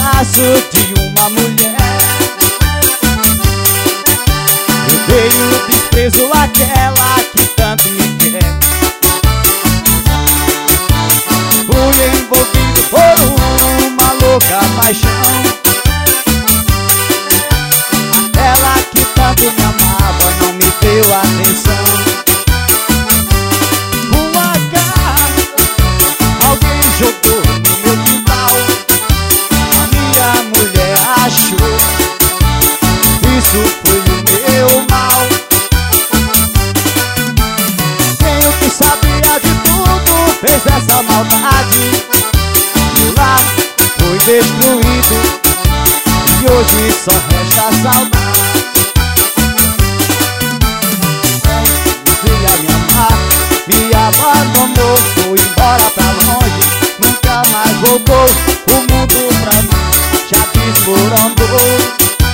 abraço de uma mulher. Eu dei o desprezo àquela que tanto me quer. Fui envolvido por uma louca paixão. Aquela que tanto me amava não me deu atenção. Uma carta alguém jogou no meu quintal. A minha mulher achou. Isso foi o meu mal. Quem o que sabia de tudo fez essa maldade. Meu lar foi destruído e hoje só resta saudade. Quem me amar, me abandonou, foi embora pra longe, nunca mais voltou. O mundo pra mim já desmoronou.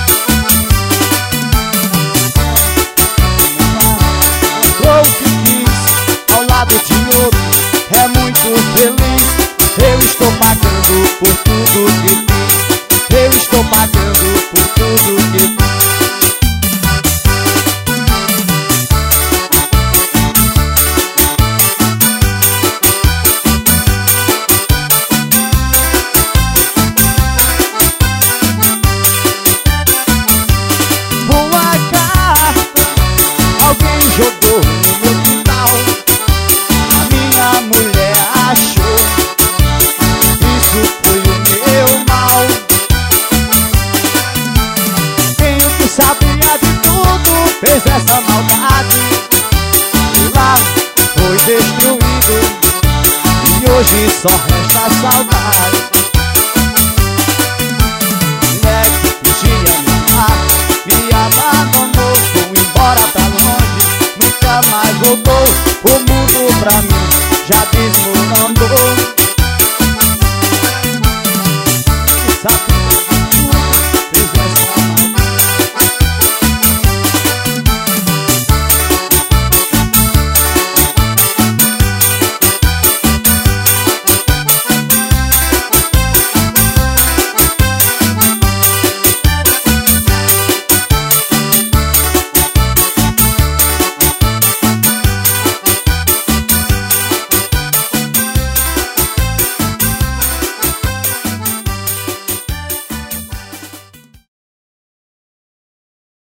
Encontrou o que quis ao lado de outro, é muito feliz. Eu estou pagando por tudo que fiz. Eu estou pagando por tudo que fiz. Uma carta alguém jogou no meu quintal. A minha mulher achou. Isso foi o meu mal. Quem o que sabia de tudo fez essa maldade. O lar foi destruído e hoje só resta saudade.